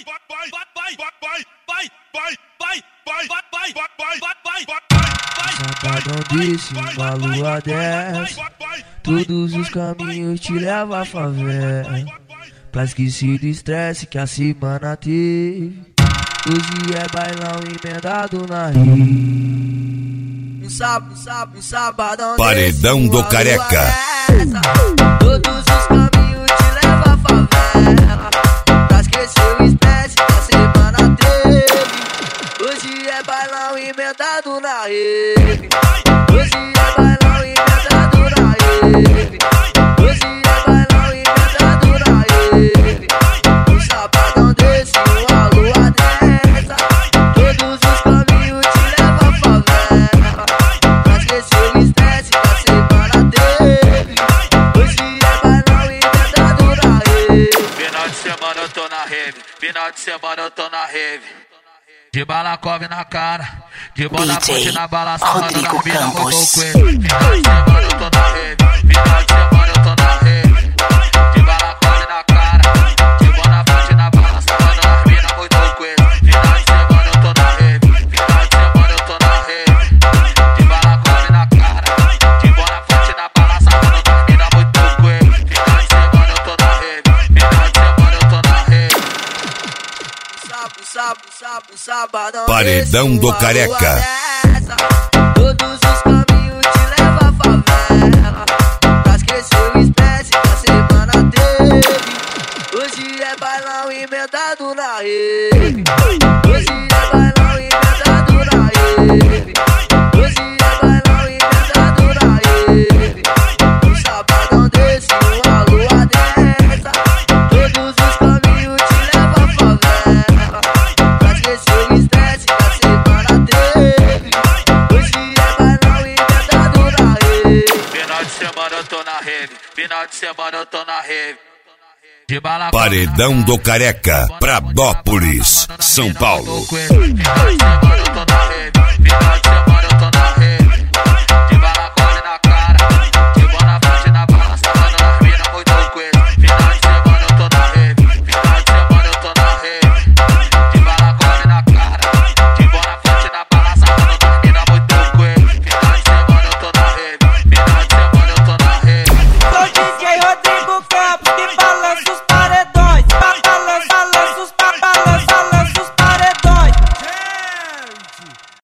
Safadão desse, uma lua dessa, todos os caminhos te levam à favela, pra esquecer do estresse que a semana teve. Hoje é bailão emendado na rima. Um sabadão Paredão desse, do Careca. todos os caminhos te levam à favela, pra esquecer o estresse que a semana teve. Hoje é bailão emendado na rede. Hoje é bailão emendado na rede. Hoje é bailão emendado na rede. Um sabadão desse, uma lua dessa, todos os caminhos te levam à favela, pra esquecer o estresse que a semana teve. Hoje é bailão emendado na rede. Final de semana eu tô na rave, final de semana eu tô na rave. De balacove na cara, de bola forte na bala, sarrando na mina, muito coelho. Final de semana eu tô na rave, final de semana eu tô na rave. De balacove na cara, de bola forte na bala, sarrando na mina, muito coelho. Final de semana eu tô na rave, final de semana eu tô na rave. De balacove na cara, de bola forte na bala, sarrando na mina, muito coelho. Final de semana eu tô na rave, final de semana eu tô na rave. Sabadão Paredão desse, do uma Careca. lua dessa, todos os caminhos te levam à favela, pra esquecer o estresse que a semana teve. Hoje é bailão emendado na rede. Hoje é bailão emendado na rede. Hoje é bailão emendado na rede. Um sabadão desse, uma lua dessa, todos os caminhos te levam à favela, pra esquecer o estresse que a semana teve. Hoje é bailão emendado na rede. Final de semana eu tô na rave, final de semana eu tô na rave. De bala Paredão do Careca, Pradópolis, São Paulo. Final de semana eu tô na rave, final de semana